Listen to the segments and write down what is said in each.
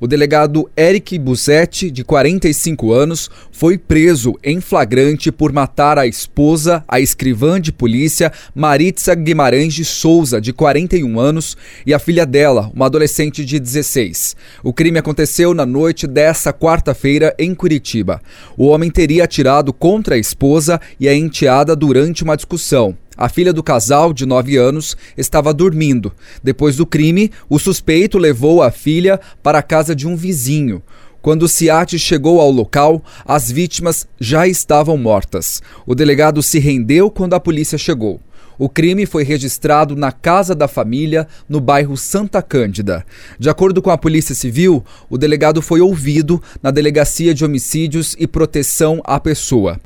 O delegado Eric Bussetti, de 45 anos, foi preso em flagrante por matar a esposa, a escrivã de polícia Maritza Guimarães de Souza, de 41 anos, e a filha dela, uma adolescente de 16. O crime aconteceu na noite desta quarta-feira em Curitiba. O homem teria atirado contra a esposa e a enteada durante uma discussão. A filha do casal, de 9 anos, estava dormindo. Depois do crime, o suspeito levou a filha para a casa de um vizinho. Quando o SEAT chegou ao local, as vítimas já estavam mortas. O delegado se rendeu quando a polícia chegou. O crime foi registrado na casa da família, no bairro Santa Cândida. De acordo com a Polícia Civil, o delegado foi ouvido na Delegacia de Homicídios e Proteção à Pessoa.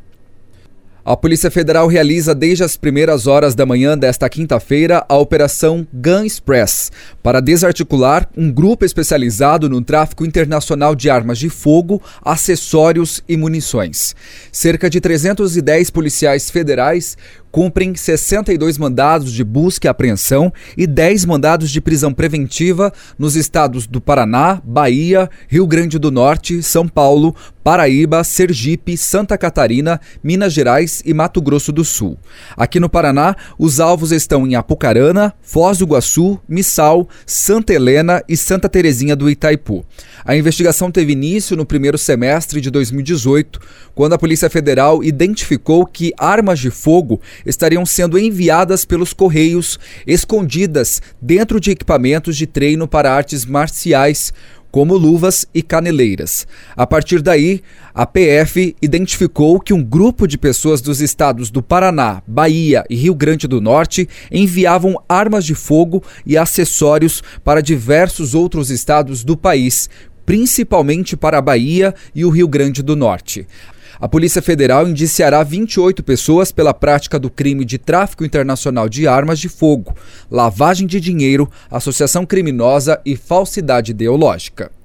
A Polícia Federal realiza desde as primeiras horas da manhã desta quinta-feira a Operação Gun Express para desarticular um grupo especializado no tráfico internacional de armas de fogo, acessórios e munições. Cerca de 310 policiais federais cumprem 62 mandados de busca e apreensão e 10 mandados de prisão preventiva nos estados do Paraná, Bahia, Rio Grande do Norte, São Paulo, Paraíba, Sergipe, Santa Catarina, Minas Gerais e Mato Grosso do Sul. Aqui no Paraná, os alvos estão em Apucarana, Foz do Iguaçu, Missal, Santa Helena e Santa Terezinha do Itaipu. A investigação teve início no primeiro semestre de 2018, quando a Polícia Federal identificou que armas de fogo estariam sendo enviadas pelos Correios, escondidas dentro de equipamentos de treino para artes marciais, como luvas e caneleiras. A partir daí, a PF identificou que um grupo de pessoas dos estados do Paraná, Bahia e Rio Grande do Norte enviavam armas de fogo e acessórios para diversos outros estados do país, principalmente para a Bahia e o Rio Grande do Norte. A Polícia Federal indiciará 28 pessoas pela prática do crime de tráfico internacional de armas de fogo, lavagem de dinheiro, associação criminosa e falsidade ideológica.